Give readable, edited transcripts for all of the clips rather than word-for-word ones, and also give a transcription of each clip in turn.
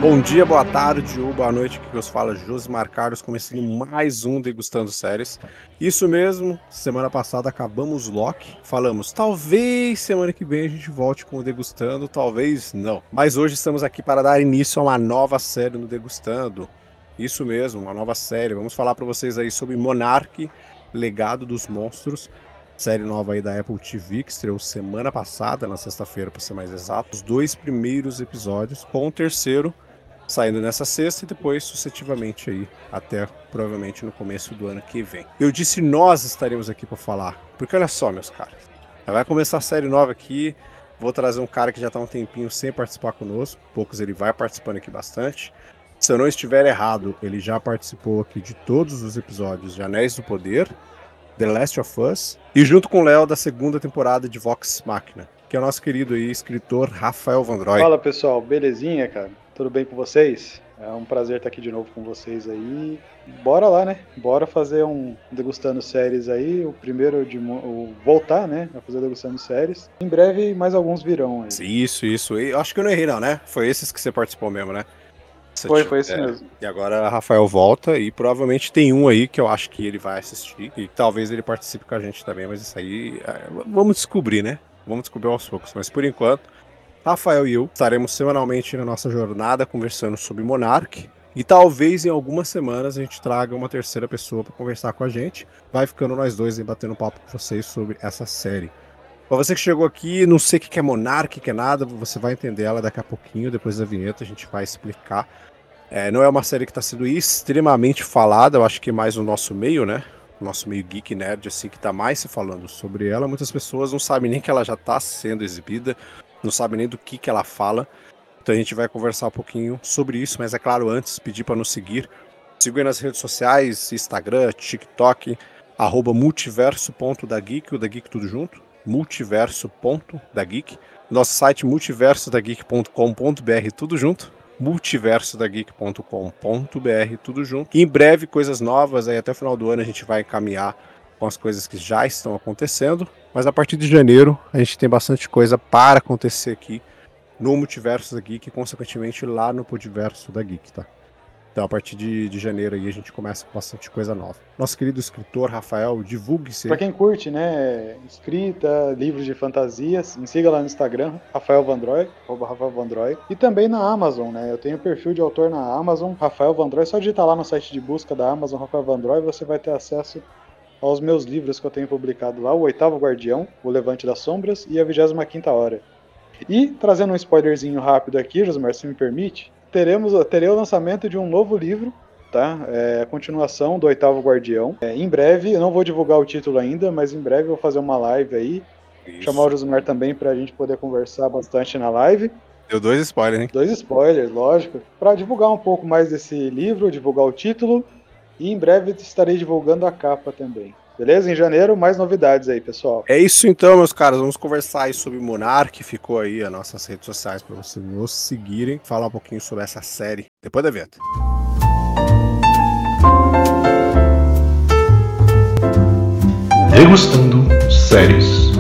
Bom dia, boa tarde ou boa noite, que vos fala Josimar Carlos, começando mais um Degustando Séries. Isso mesmo, semana passada acabamos Loki, falamos, talvez semana que vem a gente volte com o Degustando, talvez não. Mas hoje estamos aqui para dar início a uma nova série no Degustando. Isso mesmo, uma nova série. Vamos falar para vocês aí sobre Monarch, Legado dos Monstros. Série nova aí da Apple TV, que estreou semana passada, na sexta-feira, para ser mais exato. Os 2 primeiros episódios, com o terceiro saindo nessa sexta e depois sucessivamente aí, até provavelmente no começo do ano que vem. Eu disse nós estaremos aqui para falar, porque olha só, meus caras, vai começar a série nova aqui, vou trazer um cara que já tá um tempinho sem participar conosco, poucos ele vai participando aqui bastante. Se eu não estiver errado, ele já participou aqui de todos os episódios de Anéis do Poder, The Last of Us, e junto com o Léo da segunda temporada de Vox Machina, que é o nosso querido aí, escritor Rafael Vandroy. Fala pessoal, belezinha, cara? Tudo bem com vocês? É um prazer estar aqui de novo com vocês aí. Bora lá, né? Bora fazer um Degustando Séries aí. O primeiro de voltar, né? A fazer Degustando Séries. Em breve, mais alguns virão aí. Isso. Eu acho que eu não errei, não, né? Foi esses que você participou mesmo, né? Foi esse mesmo. E agora a Rafael volta e provavelmente tem um aí que eu acho que ele vai assistir. E talvez ele participe com a gente também, mas isso aí vamos descobrir, né? Vamos descobrir aos poucos. Mas por enquanto, Rafael e eu estaremos semanalmente na nossa jornada conversando sobre Monarch. E talvez em algumas semanas a gente traga uma terceira pessoa para conversar com a gente. Vai ficando nós dois aí batendo papo com vocês sobre essa série. Para você que chegou aqui, não sei o que é Monarch, o que é nada, você vai entender ela daqui a pouquinho, depois da vinheta a gente vai explicar. Não é uma série que está sendo extremamente falada, eu acho que mais no nosso meio, né? Nosso meio geek nerd, assim, que tá mais se falando sobre ela. Muitas pessoas não sabem nem que ela já está sendo exibida, não sabem nem do que ela fala. Então a gente vai conversar um pouquinho sobre isso, mas é claro, antes pedir para nos seguir. Siga nas redes sociais, Instagram, TikTok, @multiverso.dageek, o da Geek tudo junto, multiverso.dageek. Nosso site multiversodageek.com.br, tudo junto, multiversodageek.com.br, tudo junto. E em breve, coisas novas, aí até o final do ano a gente vai encaminhar com as coisas que já estão acontecendo, mas a partir de janeiro a gente tem bastante coisa para acontecer aqui no Multiverso da Geek e consequentemente lá no Podiverso da Geek, tá? Então a partir de janeiro aí a gente começa com bastante coisa nova. Nosso querido escritor Rafael, divulgue-se. Pra quem curte, né, escrita, livros de fantasias, me siga lá no Instagram, Rafael Vandroy, @Rafael Vandroy. E também na Amazon, né, eu tenho perfil de autor na Amazon, Rafael Vandroy, só digitar lá no site de busca da Amazon, Rafael Vandroy, você vai ter acesso aos meus livros que eu tenho publicado lá, o 8º Guardião, o Levante das Sombras e a 25ª Hora. E, trazendo um spoilerzinho rápido aqui, Josmar, se me permite, terei o lançamento de um novo livro, tá? A continuação do 8º Guardião. Em breve, eu não vou divulgar o título ainda, mas em breve eu vou fazer uma live aí, chamar o Josmar também pra gente poder conversar bastante na live. Deu 2 spoilers, hein? 2 spoilers, lógico. Pra divulgar um pouco mais desse livro, divulgar o título, e em breve estarei divulgando a capa também. Beleza? Em janeiro, mais novidades aí, pessoal. É isso então, meus caras. Vamos conversar aí sobre Monarch. Ficou aí as nossas redes sociais para vocês nos seguirem. Falar um pouquinho sobre essa série depois da vinheta. Degustando Séries.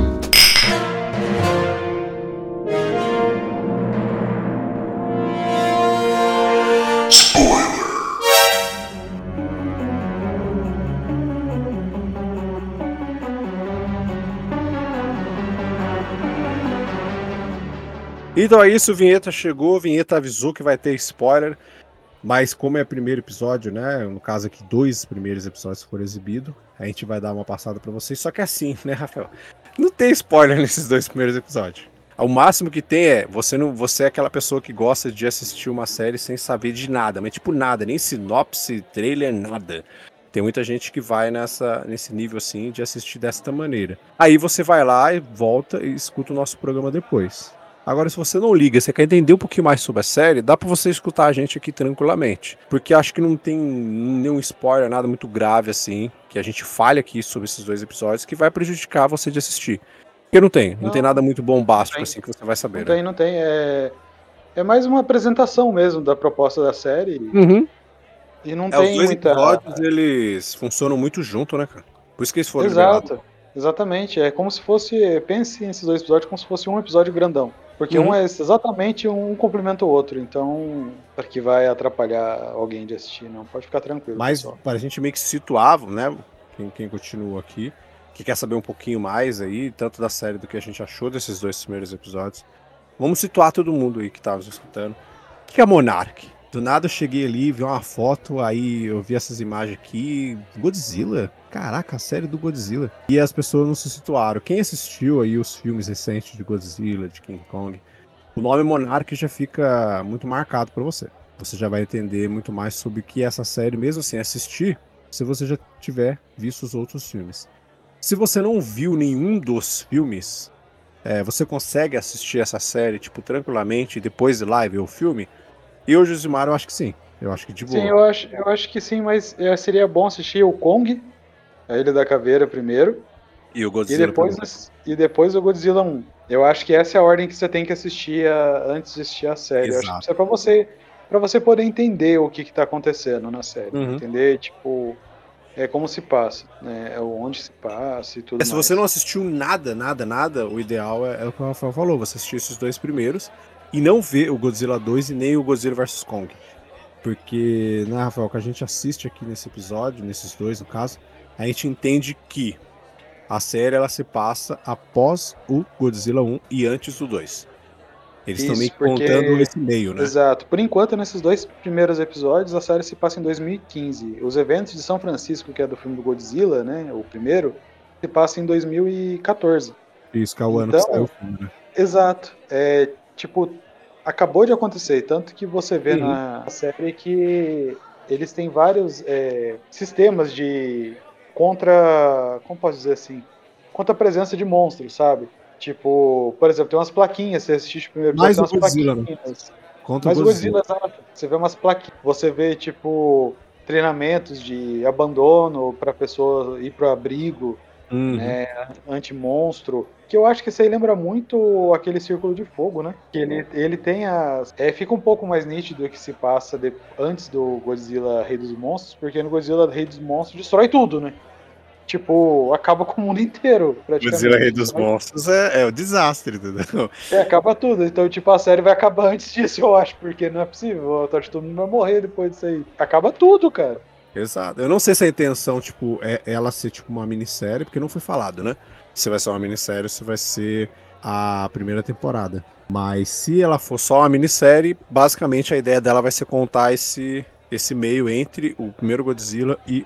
Então é isso, vinheta chegou, vinheta avisou que vai ter spoiler, mas como é primeiro episódio, né, no caso aqui 2 primeiros episódios foram exibidos, a gente vai dar uma passada pra vocês, só que assim, né, Rafael, não tem spoiler nesses 2 primeiros episódios. O máximo que tem é, você é aquela pessoa que gosta de assistir uma série sem saber de nada, mas tipo nada, nem sinopse, trailer, nada. Tem muita gente que vai nesse nível assim de assistir desta maneira. Aí você vai lá e volta e escuta o nosso programa depois. Agora, se você não liga, você quer entender um pouquinho mais sobre a série, dá pra você escutar a gente aqui tranquilamente. Porque acho que não tem nenhum spoiler, nada muito grave assim, que a gente fale aqui sobre esses 2 episódios, que vai prejudicar você de assistir. Porque não tem nada muito bombástico assim que você vai saber. Não tem. É mais uma apresentação mesmo da proposta da série. Uhum. E não tem os 2 muita... episódios, eles funcionam muito junto, né, cara? Por isso que eles foram Exato. liberados. Exatamente. É como se fosse... Pense nesses 2 episódios como se fosse um episódio grandão. Porque um é exatamente um complementa o outro, então para que vai atrapalhar alguém de assistir, não. Pode ficar tranquilo, Mas pessoal. para a gente meio que situar, né? Quem continua aqui, que quer saber um pouquinho mais aí, tanto da série do que a gente achou desses 2 primeiros episódios. Vamos situar todo mundo aí que tá nos escutando. O que é Monark? Do nada eu cheguei ali, vi uma foto, aí eu vi essas imagens aqui. Godzilla? Caraca, a série do Godzilla. E as pessoas não se situaram. Quem assistiu aí os filmes recentes de Godzilla, de King Kong, o nome Monark já fica muito marcado pra você. Você já vai entender muito mais sobre o que é essa série, mesmo sem assistir, se você já tiver visto os outros filmes. Se você não viu nenhum dos filmes, você consegue assistir essa série, tipo, tranquilamente, e depois ir lá e ver o filme? Eu, Josimar, eu acho que sim. Eu acho que de Sim, boa. eu acho que sim, mas seria bom assistir o Kong, a Ilha da Caveira primeiro, E o Godzilla também. e depois o Godzilla 1. Eu acho que essa é a ordem que você tem que assistir antes de assistir a série. Eu acho que Exato. isso é para você poder entender o que está acontecendo na série. Uhum. Entender, tipo, como se passa, né? Onde se passa e tudo Se mais. você não assistiu nada, o ideal é o que o Rafael falou, você assistir esses 2 primeiros e não ver o Godzilla 2 e nem o Godzilla vs Kong. Porque, né, Rafael, o que a gente assiste aqui nesse episódio, nesses 2 no caso, a gente entende que a série ela se passa após o Godzilla 1 e antes do 2. Eles estão meio Isso, que contando porque esse meio, né? exato. Por enquanto, nesses 2 primeiros episódios, a série se passa em 2015. Os eventos de São Francisco, que é do filme do Godzilla, né, o primeiro, se passa em 2014. Isso, que é o ano que saiu Então, o filme, né? exato. Tipo, acabou de acontecer. Tanto que você vê Uhum. na série que eles têm vários sistemas de como posso dizer assim? Contra a presença de monstros, sabe? Tipo, por exemplo, tem umas plaquinhas, você assiste o primeiro episódio, Mais tem o umas Godzilla, né? plaquinhas. Contra o Mas o Godzilla. Godzilla, exato. Você vê umas plaquinhas, você vê, tipo, treinamentos de abandono para pessoa ir pro abrigo, Uhum. né, anti-monstro, que eu acho que isso aí lembra muito aquele Círculo de Fogo, né? Que ele tem as... fica um pouco mais nítido que se passa antes do Godzilla Rei dos Monstros, porque no Godzilla Rei dos Monstros destrói tudo, né? Tipo, acaba com o mundo inteiro, Godzilla Rei praticamente. dos Monstros é o desastre, entendeu? Acaba tudo. Então, tipo, a série vai acabar antes disso, eu acho, porque não é possível. Acho que todo mundo vai morrer depois disso aí. Acaba tudo, cara. Exato. Eu não sei se a intenção, tipo, é ela ser tipo uma minissérie, porque não foi falado, né? Se vai ser uma minissérie, se vai ser a primeira temporada. Mas se ela for só uma minissérie, basicamente a ideia dela vai ser contar esse meio entre o primeiro Godzilla e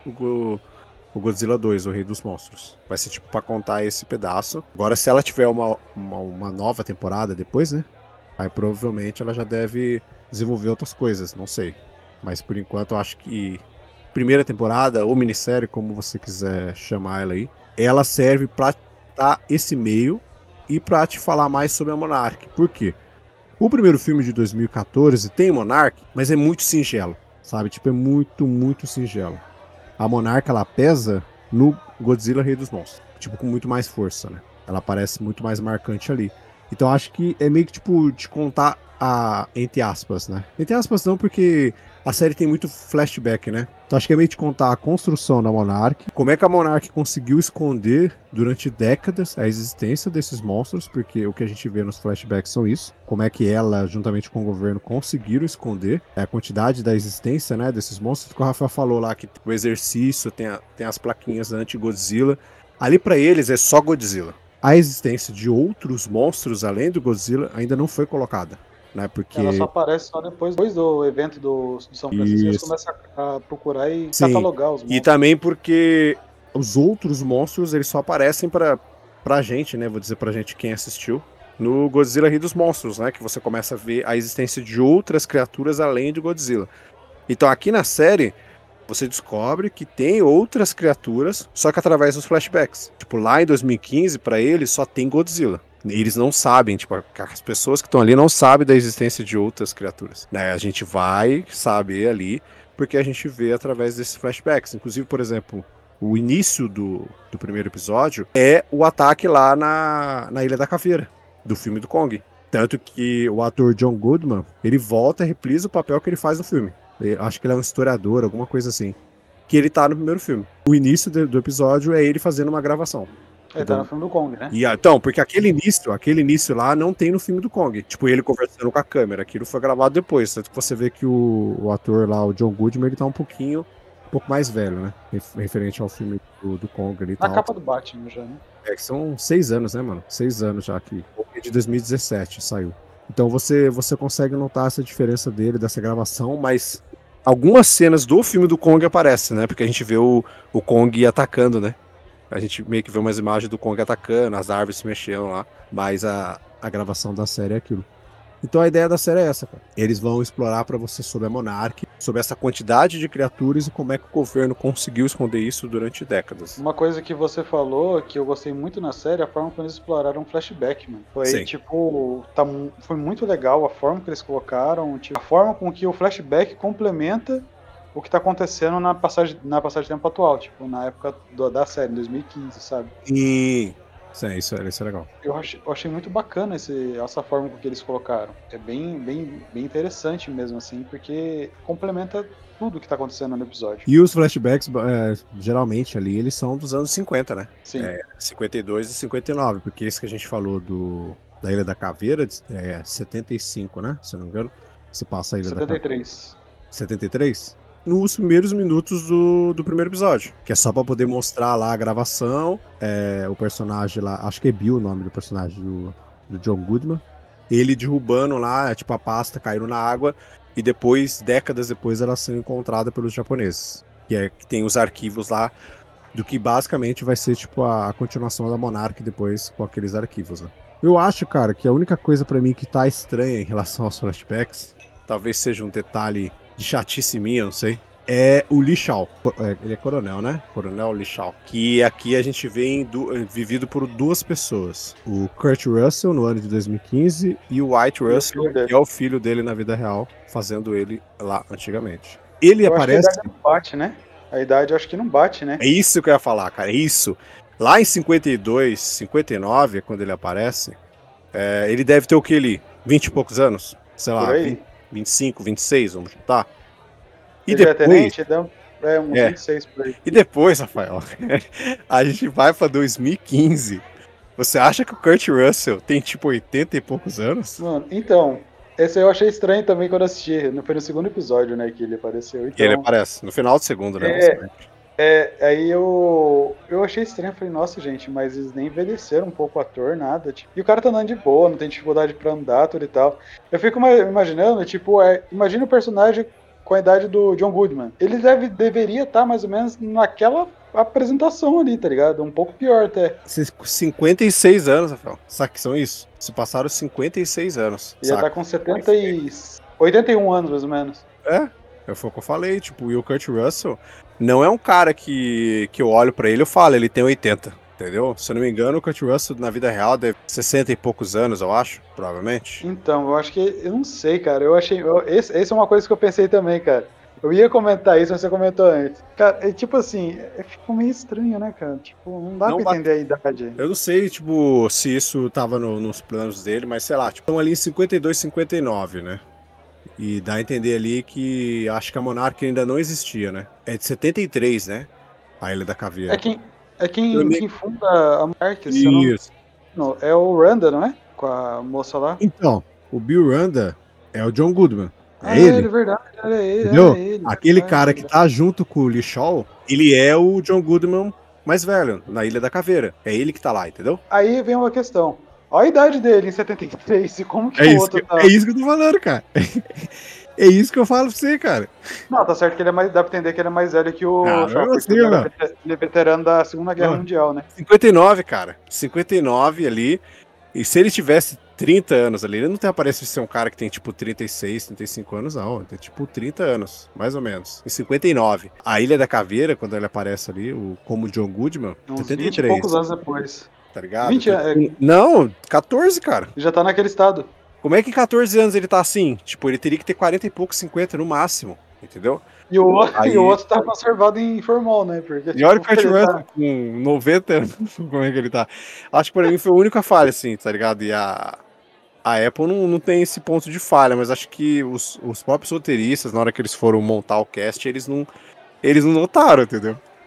o Godzilla 2, o Rei dos Monstros. Vai ser tipo pra contar esse pedaço. Agora, se ela tiver uma nova temporada depois, né? Aí provavelmente ela já deve desenvolver outras coisas, não sei. Mas por enquanto eu acho que primeira temporada, ou minissérie, como você quiser chamar ela aí, ela serve pra dar esse meio e pra te falar mais sobre a Monarch. Por quê? O primeiro filme de 2014 tem Monarch, mas é muito singelo, sabe? Tipo, é muito, muito singelo. A Monarch, ela pesa no Godzilla Rei dos Monstros. Tipo, com muito mais força, né? Ela parece muito mais marcante ali. Então acho que é meio que, tipo, de contar entre aspas, né? Entre aspas não, porque a série tem muito flashback, né? Então acho que é meio de contar a construção da Monarch, como é que a Monarch conseguiu esconder durante décadas a existência desses monstros, porque o que a gente vê nos flashbacks são isso. Como é que ela, juntamente com o governo, conseguiram esconder a quantidade da existência, né, desses monstros, que o Rafael falou lá, que o exercício tem as plaquinhas anti-Godzilla. Ali pra eles é só Godzilla. A existência de outros monstros além do Godzilla ainda não foi colocada, né? Porque Ela só aparece só depois do evento do São Francisco. Eles isso. começam a procurar e Sim. catalogar os E monstros. também porque os outros monstros eles só aparecem pra gente, né? Vou dizer pra gente quem assistiu. No Godzilla Rei dos Monstros, né? Que você começa a ver a existência de outras criaturas além de Godzilla. Então aqui na série você descobre que tem outras criaturas, só que através dos flashbacks. Tipo, lá em 2015, pra eles, só tem Godzilla. Eles não sabem, tipo, as pessoas que estão ali não sabem da existência de outras criaturas. Né? A gente vai saber ali, porque a gente vê através desses flashbacks. Inclusive, por exemplo, o início do primeiro episódio é o ataque lá na Ilha da Caveira, do filme do Kong. Tanto que o ator John Goodman, ele volta e reprisa o papel que ele faz no filme. Acho que ele é um historiador, alguma coisa assim. Que ele tá no primeiro filme. O início do episódio é ele fazendo uma gravação. Tá no filme do Kong, né? Então, porque aquele início lá não tem no filme do Kong. Tipo, ele conversando com a câmera. Aquilo foi gravado depois. Tanto que você vê que o ator lá, o John Goodman, ele tá um pouco mais velho, né? Referente ao filme do Kong ali e Na tal. capa do Batman já, né? Que são 6 anos, né, mano? 6 anos já que de 2017 saiu. Então você consegue notar essa diferença dele, dessa gravação, mas algumas cenas do filme do Kong aparecem, né? Porque a gente vê o Kong atacando, né? A gente meio que vê umas imagens do Kong atacando, as árvores se mexendo lá, mas a gravação da série é aquilo. Então a ideia da série é essa, cara. Eles vão explorar pra você sobre a Monarch, sobre essa quantidade de criaturas e como é que o governo conseguiu esconder isso durante décadas. Uma coisa que você falou, que eu gostei muito na série, a forma como eles exploraram o flashback, mano. Foi, Sim. tipo, foi muito legal a forma que eles colocaram, tipo, a forma com que o flashback complementa o que tá acontecendo na passagem de tempo atual, tipo, na época da série, em 2015, sabe? E... Sim, isso é legal. Eu achei muito bacana essa forma com que eles colocaram. É bem interessante mesmo, assim, porque complementa tudo que tá acontecendo no episódio. E os flashbacks, geralmente ali, eles são dos anos 50, né? Sim. 52 e 59, porque esse que a gente falou da Ilha da Caveira é 75, né? Se eu não me engano. Se passa a Ilha da Caveira. 73. 73? Nos primeiros minutos do primeiro episódio. Que é só pra poder mostrar lá a gravação. O personagem lá, acho que é Bill o nome do personagem do John Goodman. Ele derrubando lá, tipo, a pasta caindo na água. E depois, décadas depois, ela sendo encontrada pelos japoneses. Que tem os arquivos lá do que basicamente vai ser, tipo, a continuação da Monarch depois com aqueles arquivos, né? Eu acho, cara, que a única coisa pra mim que tá estranha em relação aos flashbacks, talvez seja um detalhe de chatice minha, não sei, é o Li Shao. Ele é coronel, né? Coronel Li Shao. Que aqui a gente vê vivido por duas pessoas. O Kurt Russell, no ano de 2015, e o White Russell, que é o filho dele na vida real, fazendo ele lá antigamente. Ele aparece... Acho que a idade não bate, né? A idade eu acho que não bate, né? É isso que eu ia falar, cara, é isso. Lá em 52, 59, quando ele aparece, ele deve ter o que ali? 20 e poucos anos? Sei lá, 25, 26, vamos chutar. E depois... uns 26 por aí. E depois, Rafael, a gente vai pra 2015. Você acha que o Kurt Russell tem tipo 80 e poucos anos? Mano, então, esse eu achei estranho também quando assisti. Foi no segundo episódio, né, que ele apareceu. Então, E ele aparece no final do segundo, né? Aí eu achei estranho, falei, nossa, gente, mas eles nem envelheceram um pouco o ator, nada, tipo, e o cara tá andando de boa, não tem dificuldade pra andar, tudo e tal. Eu fico imaginando, tipo, imagina o personagem com a idade do John Goodman. Ele deveria estar mais ou menos naquela apresentação ali, tá ligado? Um pouco pior até. 56 anos, Rafael. Sabe que são isso? Se passaram 56 anos. Ele já tá com 81 anos, mais ou menos. Foi o que eu falei, tipo, e o Kurt Russell não é um cara que eu olho pra ele e falo, ele tem 80, entendeu? Se eu não me engano, o Kurt Russell na vida real deve 60 e poucos anos, eu acho, provavelmente. Então, eu acho que, eu não sei, cara, essa é uma coisa que eu pensei também, cara. Eu ia comentar isso, mas você comentou antes. Cara, tipo assim, ficou meio estranho, né, cara? Tipo, não dá pra entender a idade. Eu não sei, tipo, se isso tava nos planos dele, mas sei lá, tipo, estão ali em 52, 59, né? E dá a entender ali que acho que a Monarch ainda não existia, né? É de 73, né? A Ilha da Caveira. Quem funda a Monarch, Isso. Não, é o Randa, não é? Com a moça lá. Então, o Bill Randa é o John Goodman. Ele, verdade, é ele. Entendeu? Ele, aquele cara que tá junto com o Li Shao, ele é o John Goodman mais velho, na Ilha da Caveira. É ele que tá lá, entendeu? Aí vem uma questão. Olha a idade dele em 73 e como que o outro tá... É isso que eu tô falando, cara. É isso que eu falo pra você, cara. Não, tá certo que ele dá pra entender que ele é mais velho que o Shaw, porque ele é veterano da Segunda Guerra Mundial, né? 59, cara. 59 ali. E se ele tivesse 30 anos ali, ele não tem aparência de ser um cara que tem tipo 36, 35 anos, não. Ele tem tipo 30 anos, mais ou menos. Em 59. A Ilha da Caveira, quando ele aparece ali, como John Goodman, uns 73. 20 e poucos anos depois. Tá ligado? 20 anos. Não, 14, cara. Já tá naquele estado. Como é que em 14 anos ele tá assim? Tipo, ele teria que ter 40 e poucos, 50 no máximo, entendeu? E o outro tá conservado em formol, né? Porque, e olha o Kurt Russell com 90 anos, como é que ele tá. Acho que pra mim foi a única falha, assim, tá ligado? E a Apple não tem esse ponto de falha, mas acho que os próprios roteiristas, na hora que eles foram montar o cast, eles não notaram, entendeu?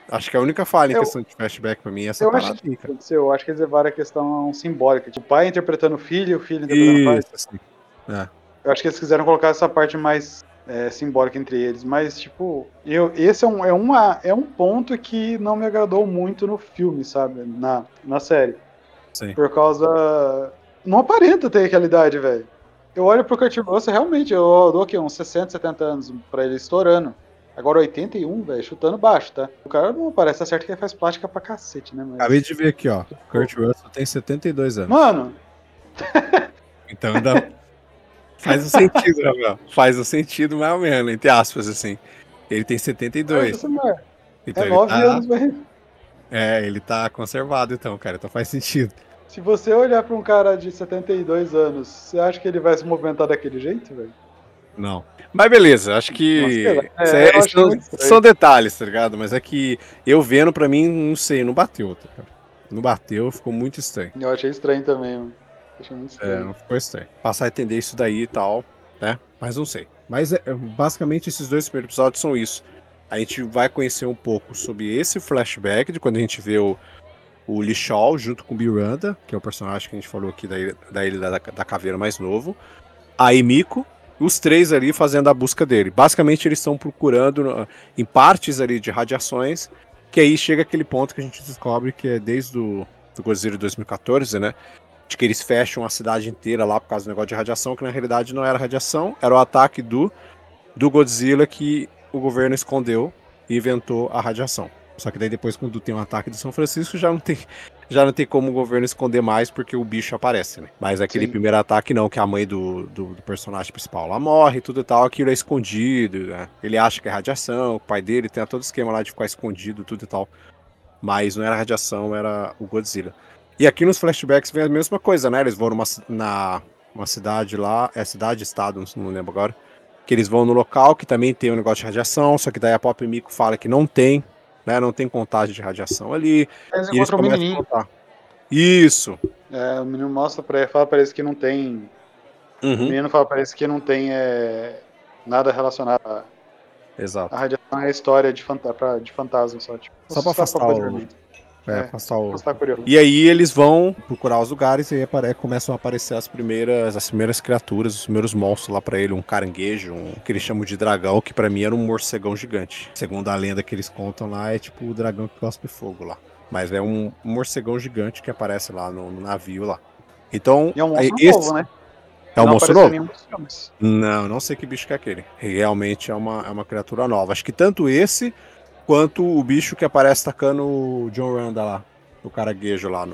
Acho que a única falha em Eu- questão de flashback pra mim é essa Eu acho parada que aí, cara. aconteceu. Eu acho que eles levaram a questão simbólica. Tipo, o pai interpretando o filho interpretando o pai. Isso, assim. É. Eu acho que eles quiseram colocar essa parte mais simbólica entre eles. Mas, tipo, esse é um ponto que não me agradou muito no filme, sabe? Na série. Sim. Por causa. Não aparenta ter aquela idade, velho. Eu olho pro Kurt Russell, realmente, eu dou aqui uns 60, 70 anos pra ele estourando. Agora 81, velho, chutando baixo, tá? O cara não parece, tá certo que ele faz plástica pra cacete, né? Acabei Mas. de ver aqui, ó. Kurt Russell tem 72 anos. Mano, Então ainda faz um sentido, Rafael. Faz um sentido mais ou menos, entre aspas, assim. Ele tem 72. Então é ele 9 tá. anos, velho. Ele tá conservado, então, cara. Então faz sentido. Se você olhar pra um cara de 72 anos, você acha que ele vai se movimentar daquele jeito, velho? Não. Mas beleza, acho Nossa, sei lá. que. Eu Isso achei muito estranho. são detalhes, tá ligado? Mas é que eu vendo, pra mim, não sei, não bateu, tá, cara? Não bateu, ficou muito estranho. Eu achei estranho também, mano. Achei muito É, estranho. não ficou estranho. Passar a entender isso daí e tal, né? Mas não sei. Mas basicamente esses dois primeiros episódios são isso. A gente vai conhecer um pouco sobre esse flashback de quando a gente vê o Lee Shaw junto com o Miranda, que é o personagem que a gente falou aqui da Ilha da Caveira mais novo. A Emiko, os três ali fazendo a busca dele. Basicamente eles estão procurando em partes ali de radiações, que aí chega aquele ponto que a gente descobre que é desde do Godzilla de 2014, né? De que eles fecham a cidade inteira lá por causa do negócio de radiação, que na realidade não era radiação, era o ataque do Godzilla que o governo escondeu e inventou a radiação. Só que daí depois, quando tem um ataque de São Francisco, já não tem como o governo esconder mais, porque o bicho aparece, né? Mas aquele Sim. primeiro ataque não, que a mãe do personagem principal lá morre e tudo e tal, aquilo é escondido, né? Ele acha que é radiação, o pai dele tem todo o esquema lá de ficar escondido, tudo e tal. Mas não era radiação, era o Godzilla. E aqui nos flashbacks vem a mesma coisa, né? Eles vão uma cidade lá, cidade-estado, não lembro agora, que eles vão no local que também tem um negócio de radiação, só que daí a Pop Miko fala que não tem, né? Não tem contagem de radiação ali. Eles E eles encontram um começam a menininho. contar. Isso. O menino mostra pra ele, fala pra eles que não tem. O menino fala pra eles que não tem nada relacionado à Exato. radiação, é a história de fantasma só. Tipo, Só pra afastar afastar curioso. E aí eles vão procurar os lugares e aí começam a aparecer as primeiras criaturas, os primeiros monstros lá pra ele, um caranguejo, que eles chamam de dragão, que pra mim era um morcegão gigante. Segundo a lenda que eles contam lá, é tipo o dragão que cospe fogo lá. Mas é um morcegão gigante que aparece lá no navio lá. Então, E é um monstro esse novo, né? é um Não monstro apareceu novo? em nenhum dos filmes. Não sei que bicho que é aquele. Realmente é uma criatura nova. Acho que tanto esse quanto o bicho que aparece atacando o John Randa lá, o caranguejo lá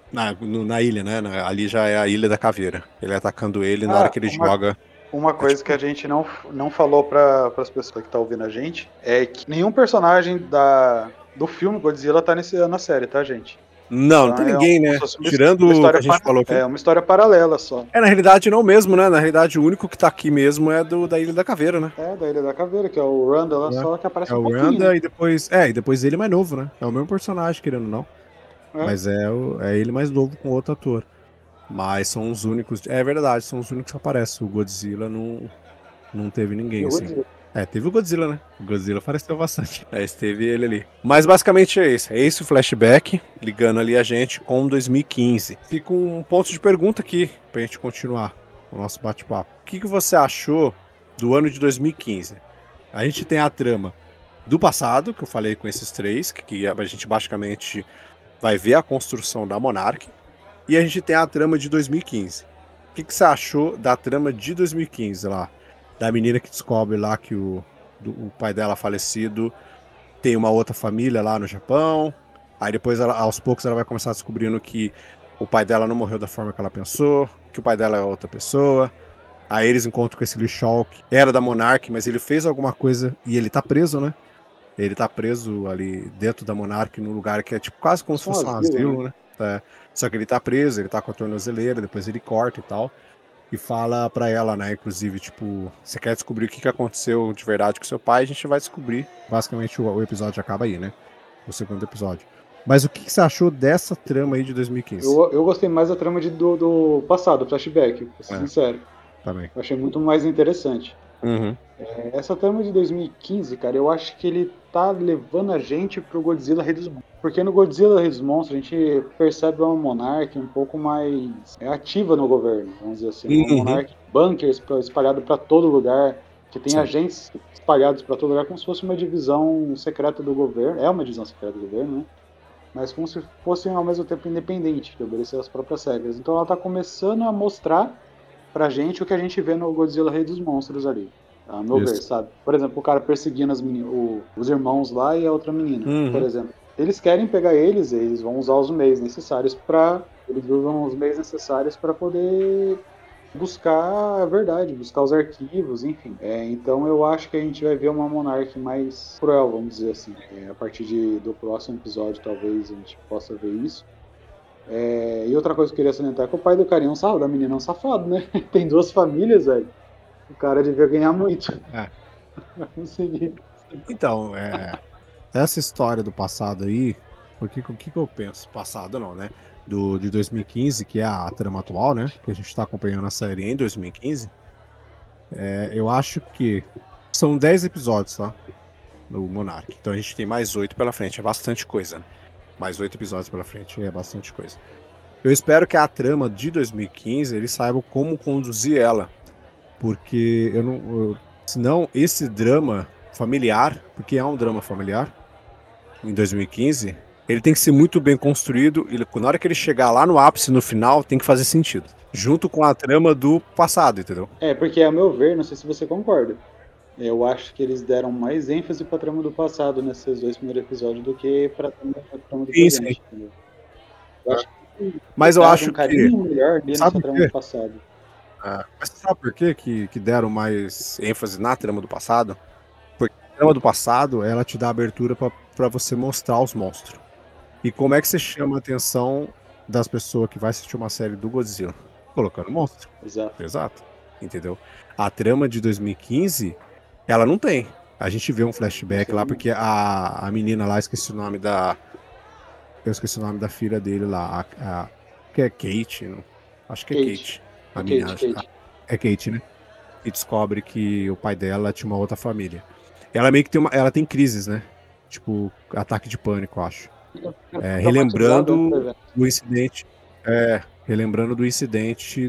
na ilha, né? Ali já é a Ilha da Caveira. Ele atacando ele na hora que ele joga. Uma coisa que a gente não falou para as pessoas que estão ouvindo a gente é que nenhum personagem do filme Godzilla tá na série, tá, gente? Não tem ninguém, né? Tirando o que a gente falou aqui. É uma história paralela só. Na realidade não mesmo, né? Na realidade o único que tá aqui mesmo é da Ilha da Caveira, né? Da Ilha da Caveira, que é o Randa lá, só que aparece um pouquinho. É o Randa e depois ele mais novo, né? É o mesmo personagem, querendo ou não. Mas é ele mais novo com outro ator. Mas são os únicos. É verdade, são os únicos que aparecem. O Godzilla não teve ninguém, assim. Teve o Godzilla, né? O Godzilla apareceu bastante. Teve ele ali. Mas basicamente é isso. É esse o flashback, ligando ali a gente com 2015. Fica um ponto de pergunta aqui, pra gente continuar o nosso bate-papo. O que você achou do ano de 2015? A gente tem a trama do passado, que eu falei com esses três, que a gente basicamente vai ver a construção da Monarch. E a gente tem a trama de 2015. O que você achou da trama de 2015 lá? Da menina que descobre lá que o pai dela falecido tem uma outra família lá no Japão. Aí depois, aos poucos, ela vai começar descobrindo que o pai dela não morreu da forma que ela pensou, que o pai dela é outra pessoa. Aí eles encontram com esse Lee Shaw, que era da Monarch, mas ele fez alguma coisa e ele tá preso, né? Ele tá preso ali dentro da Monarch, num lugar que é tipo quase como se fosse um asilo, né? Só que ele tá preso, ele tá com a tornozeleira, depois ele corta e tal. E fala pra ela, né, inclusive, tipo, você quer descobrir o que aconteceu de verdade com seu pai, a gente vai descobrir. Basicamente o episódio acaba aí, né? O segundo episódio. Mas o que você achou dessa trama aí de 2015? Eu gostei mais da trama do passado, flashback, pra ser sincero. Também. Eu achei muito mais interessante. Uhum. Essa trama de 2015, cara, eu acho que ele tá levando a gente pro Godzilla Rei dos Monstros. Porque no Godzilla Rei dos Monstros a gente percebe uma Monarch um pouco mais ativa no governo, vamos dizer assim. Uma Uhum. Monarch bunkers espalhado para todo lugar, que tem Sim. agentes espalhados para todo lugar, como se fosse uma divisão secreta do governo. É uma divisão secreta do governo, né? Mas como se fosse ao mesmo tempo independente, que obedecia às próprias regras. Então ela está começando a mostrar pra gente o que a gente vê no Godzilla Rei dos Monstros ali. A meu ver, Isso. sabe? Por exemplo, o cara perseguindo os irmãos lá e a outra menina, por Uhum. exemplo. Eles querem pegar eles vão usar os meios necessários para eles usam os meios necessários para poder buscar a verdade, buscar os arquivos, enfim. Então eu acho que a gente vai ver uma Monarch mais cruel, vamos dizer assim. A partir do próximo episódio, talvez a gente possa ver isso. E outra coisa que eu queria salientar é que o pai do carinha da menina é um safado, né? Tem duas famílias, velho. O cara devia ganhar muito. É. Consegui. Então, essa história do passado aí, porque o que eu penso? Passado não, né? De 2015, que é a trama atual, né? Que a gente tá acompanhando a série em 2015. Eu acho que são 10 episódios, tá? No Monarch. Então a gente tem mais 8 pela frente. É bastante coisa, né? Mais 8 episódios pela frente é bastante coisa. Eu espero que a trama de 2015 eles saibam como conduzir ela. Porque eu não. Senão, esse drama familiar, porque é um drama familiar, em 2015, ele tem que ser muito bem construído. E na hora que ele chegar lá no ápice, no final, tem que fazer sentido. Junto com a trama do passado, entendeu? Porque, a meu ver, não sei se você concorda. Eu acho que eles deram mais ênfase pra trama do passado nesses dois primeiros episódios do que pra trama do Sim, sim. presente. Entendeu? Eu acho que foi Mas eu dado um acho que. carinho melhor ali Sabe nessa por trama do quê? passado. Mas você sabe por quê que deram mais ênfase na trama do passado? Porque a trama do passado, ela te dá abertura pra você mostrar os monstros. E como é que você chama a atenção das pessoas que vai assistir uma série do Godzilla? Colocando monstro. Exato. Exato. Entendeu? A trama de 2015, ela não tem. A gente vê um flashback lá, porque a menina lá, esqueci o nome da. Eu esqueci o nome da filha dele lá. Que é Kate. Acho que é Kate. Kate. A menina. Kate. É Kate, né? E descobre que o pai dela tinha uma outra família. Ela meio que tem ela tem crises, né? Tipo, ataque de pânico, eu acho. Traumatizada, né, Relembrando velho? do incidente. Relembrando do incidente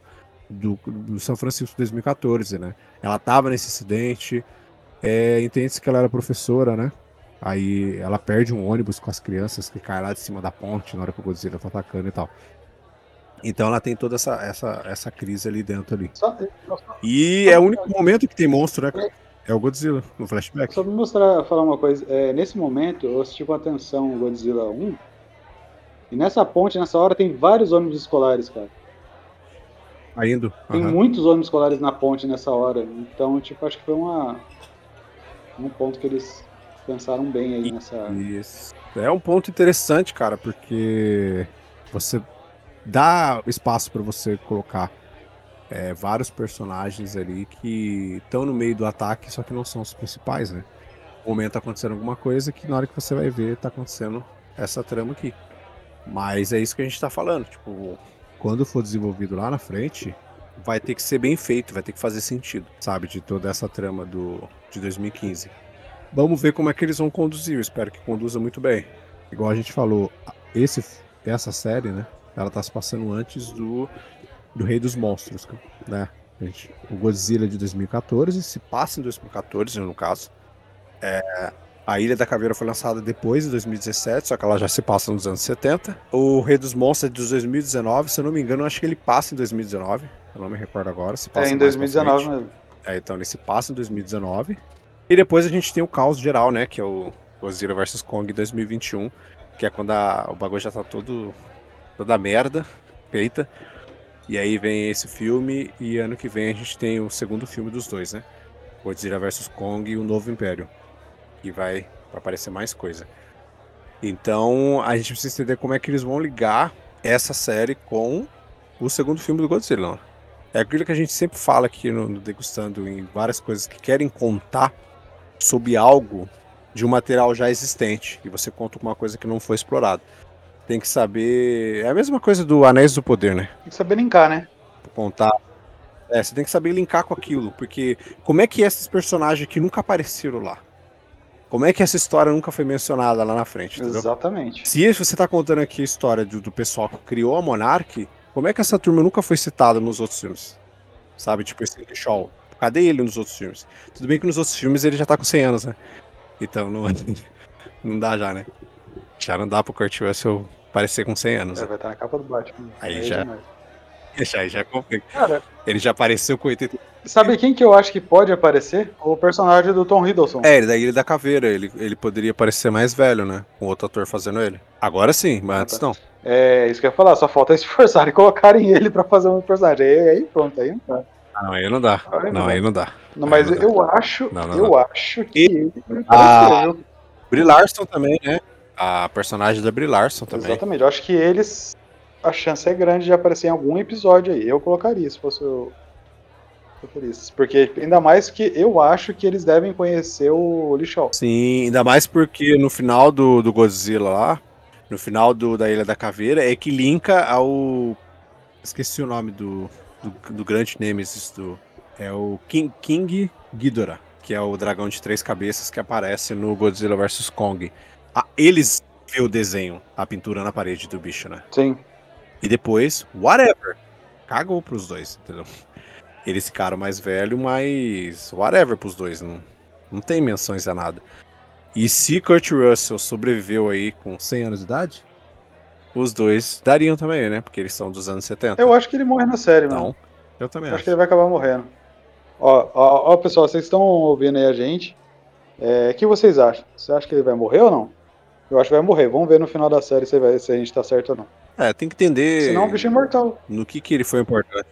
do São Francisco 2014, né? Ela tava nesse incidente. Entende-se que ela era professora, né? Aí ela perde um ônibus com as crianças que cai lá de cima da ponte na hora que o Godzilla tá atacando e tal. Então ela tem toda essa crise ali dentro ali. Só, E é o único momento que tem monstro, né, cara? É o Godzilla, no flashback. Só pra falar uma coisa, nesse momento eu assisti com atenção o Godzilla 1, e nessa ponte, nessa hora, tem vários ônibus escolares, cara. Indo. Tem muitos ônibus escolares na ponte nessa hora, então, tipo, acho que foi um ponto que eles pensaram bem aí nessa... Isso. É um ponto interessante, cara, porque você dá espaço pra você colocar vários personagens ali que estão no meio do ataque, só que não são os principais, né? No momento tá acontecendo alguma coisa que na hora que você vai ver tá acontecendo essa trama aqui. Mas é isso que a gente tá falando, tipo, quando for desenvolvido lá na frente, vai ter que ser bem feito, vai ter que fazer sentido, sabe, de toda essa trama de 2015. Vamos ver como é que eles vão conduzir, eu espero que conduza muito bem. Igual a gente falou, essa série, né, ela tá se passando antes do Rei dos Monstros, né? O Godzilla de 2014 se passa em 2014, no caso. A Ilha da Caveira foi lançada depois de 2017, só que ela já se passa nos anos 70. O Rei dos Monstros é de 2019, se eu não me engano, eu acho que ele passa em 2019. Eu não me recordo agora, se passa em mais pra 2019 frente. mesmo. Então ele se passa em 2019. E depois a gente tem o caos geral, né? Que é o Godzilla vs Kong 2021, que é quando o bagulho já tá toda merda feita. E aí vem esse filme e ano que vem a gente tem o segundo filme dos dois, né? Godzilla vs Kong e o Novo Império. Que vai aparecer mais coisa. Então a gente precisa entender como é que eles vão ligar essa série com o segundo filme do Godzilla. É aquilo que a gente sempre fala aqui no Degustando em várias coisas que querem contar sobre algo de um material já existente. E você conta com uma coisa que não foi explorada. Tem que saber. É a mesma coisa do Anéis do Poder, né? Tem que saber linkar, né? Contar. Você tem que saber linkar com aquilo, porque como é que esses personagens que nunca apareceram lá? Como é que essa história nunca foi mencionada lá na frente, entendeu? Exatamente. Se você tá contando aqui a história do pessoal que criou a Monarch, como é que essa turma nunca foi citada nos outros filmes? Sabe, tipo esse Shaw. Cadê ele nos outros filmes? Tudo bem que nos outros filmes ele já tá com 100 anos, né? Então não, não dá já, né? Já não dá pro Kurt Russell parecer com 100 anos. Né? Vai estar na capa do Batman. Aí já complica. Cara, ele já apareceu com 80. Sabe quem que eu acho que pode aparecer? O personagem do Tom Hiddleston. Ele da Ilha da Caveira. Ele poderia parecer mais velho, né? Com outro ator fazendo ele. Agora sim, mas antes não. É, isso que eu ia falar. Só falta esforçar e colocarem ele pra fazer um personagem. Aí pronto, aí não dá. Não, aí não dá. Aí não dá. Não, mas não dá. eu acho que ele vai aparecer, viu? Brie Larson também, né? A personagem da Brie Larson também. Exatamente. Eu acho que eles... A chance é grande de aparecer em algum episódio aí. Eu colocaria, se fosse o... Porque ainda mais que eu acho que eles devem conhecer o Lee Shaw. Sim, ainda mais porque no final do Godzilla lá, no final da Ilha da Caveira, é que linka ao... Esqueci o nome do grande Nemesis é o King Ghidorah, que é o dragão de 3 cabeças que aparece no Godzilla vs Kong. Eles vê o desenho, a pintura na parede do bicho, né? Sim. E depois, whatever. Cagou pros dois, entendeu? Eles ficaram mais velhos, mas whatever pros dois. Não tem menções a nada. E se Kurt Russell sobreviveu aí com 100 anos de idade, os dois dariam também, né? Porque eles são dos anos 70. Eu acho que ele morre na série, mano. Então, eu também acho. Acho que ele vai acabar morrendo. Ó, pessoal, vocês estão ouvindo aí a gente. O que vocês acham? Você acha que ele vai morrer ou não? Eu acho que vai morrer. Vamos ver no final da série se a gente tá certo ou não. Tem que entender. Senão o bicho é imortal. No que ele foi importante.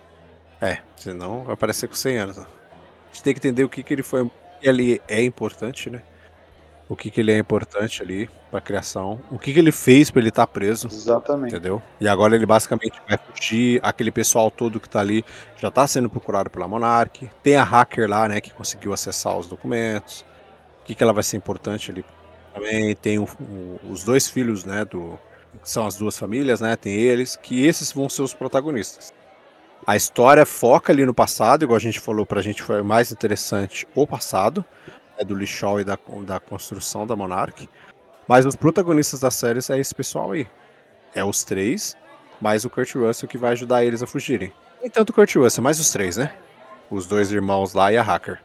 Senão vai aparecer com 100 anos. Né? A gente tem que entender o que ele foi. Ele é importante, né? O que ele é importante ali pra criação. O que ele fez pra ele estar preso. Exatamente. Entendeu? E agora ele basicamente vai fugir. Aquele pessoal todo que tá ali já tá sendo procurado pela Monarch. Tem a hacker lá, né? Que conseguiu acessar os documentos. O que ela vai ser importante ali. Também tem os dois filhos, né? Que são as duas famílias, né? Tem eles. Que esses vão ser os protagonistas. A história foca ali no passado, igual a gente falou, pra gente foi mais interessante o passado, do Lee Shaw e da construção da Monarch. Mas os protagonistas da série é esse pessoal aí. É os 3, mais o Kurt Russell que vai ajudar eles a fugirem. Nem tanto o Kurt Russell, mais os 3, né? Os 2 irmãos lá e a hacker.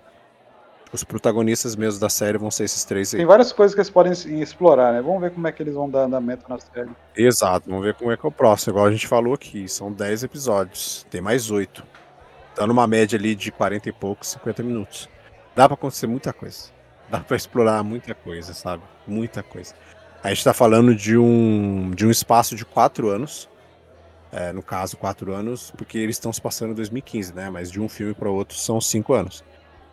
Os protagonistas mesmo da série vão ser esses 3 aí. Tem várias coisas que eles podem explorar, né? Vamos ver como é que eles vão dar andamento na série. Exato, vamos ver como é que é o próximo. Igual a gente falou aqui, são 10 episódios. Tem mais 8. Tá numa média ali de 40 e poucos, 50 minutos. Dá pra acontecer muita coisa. Dá pra explorar muita coisa, sabe? Muita coisa. A gente tá falando de um espaço de 4 anos. No caso, 4 anos, porque eles estão se passando em 2015, né? Mas de um filme para outro são 5 anos.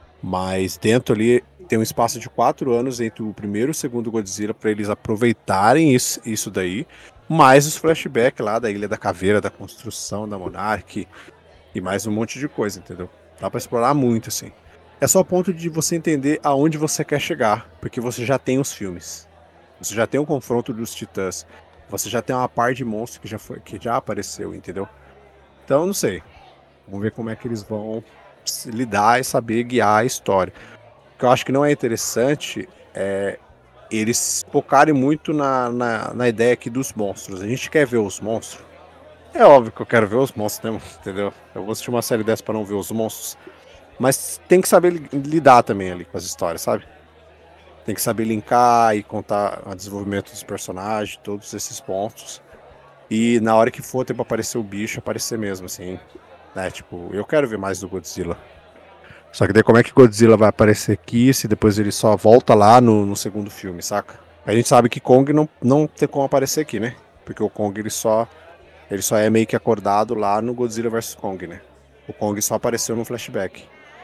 Mas dentro ali tem um espaço de 4 anos entre o primeiro e o segundo Godzilla para eles aproveitarem isso daí, mais os flashbacks lá da Ilha da Caveira, da construção da Monarch e mais um monte de coisa, entendeu? Dá para explorar muito, assim. É só o ponto de você entender aonde você quer chegar, porque você já tem os filmes. Você já tem um confronto dos titãs. Você já tem uma par de monstros que já apareceu, entendeu? Então, não sei. Vamos ver como é que eles vão lidar e saber guiar a história. O que eu acho que não é interessante é eles focarem muito na ideia aqui dos monstros. A gente quer ver os monstros. É óbvio que eu quero ver os monstros, né? Entendeu? Eu vou assistir uma série dessa pra não ver os monstros. Mas tem que saber lidar também ali com as histórias, sabe? Tem que saber linkar e contar o desenvolvimento dos personagens, todos esses pontos. E na hora que for ter pra aparecer o bicho, aparecer mesmo, assim. Né? Tipo, eu quero ver mais do Godzilla. Só que daí como é que Godzilla vai aparecer aqui se depois ele só volta lá no segundo filme, saca? A gente sabe que Kong não tem como aparecer aqui, né? Porque o Kong ele só é meio que acordado lá no Godzilla vs Kong, né? O Kong só apareceu no flashback.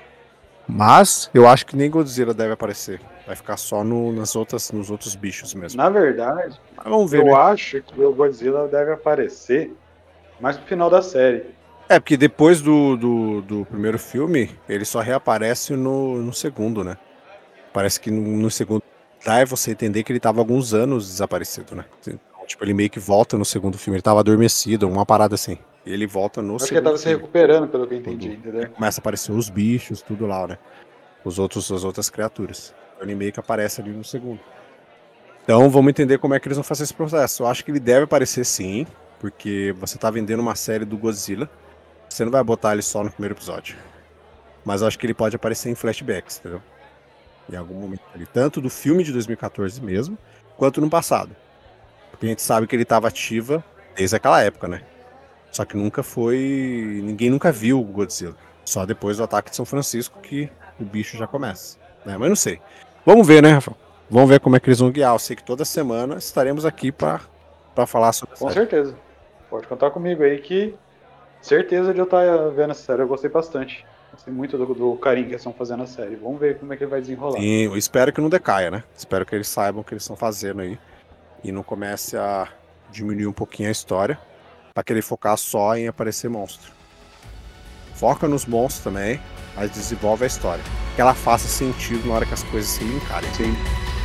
Mas eu acho que nem Godzilla deve aparecer. Vai ficar só nos outros bichos mesmo. Na verdade, mas vamos ver, eu né? acho que o Godzilla deve aparecer mais no final da série. Porque depois do primeiro filme, ele só reaparece no segundo, né? Parece que no segundo dá você entender que ele tava alguns anos desaparecido, né? Então, tipo, ele meio que volta no segundo filme, ele tava adormecido, uma parada assim. Ele volta no Acho que ele tava se filme. recuperando, pelo que eu entendi, entendeu? Começa a aparecer os bichos, tudo lá, né? As outras criaturas. Ele meio que aparece ali no segundo. Então vamos entender como é que eles vão fazer esse processo. Eu acho que ele deve aparecer sim, porque você tá vendendo uma série do Godzilla. Você não vai botar ele só no primeiro episódio. Mas eu acho que ele pode aparecer em flashbacks, entendeu? Em algum momento ali. Tanto do filme de 2014 mesmo, quanto no passado. Porque a gente sabe que ele estava ativa desde aquela época, né? Só que nunca foi. Ninguém nunca viu o Godzilla. Só depois do ataque de São Francisco que o bicho já começa. Né? Mas não sei. Vamos ver, né, Rafael? Vamos ver como é que eles vão guiar. Eu sei que toda semana estaremos aqui para falar sobre a Com série. certeza. Pode contar comigo aí que certeza de eu estar vendo essa série. Eu gostei bastante. Gostei muito do carinho que eles estão fazendo a série. Vamos ver como é que vai desenrolar. Sim, eu espero que não decaia, né? Espero que eles saibam o que eles estão fazendo aí e não comece a diminuir um pouquinho a história para querer focar só em aparecer monstro. Foca nos monstros também, mas desenvolve a história. Que ela faça sentido na hora que as coisas se linkarem. Sim.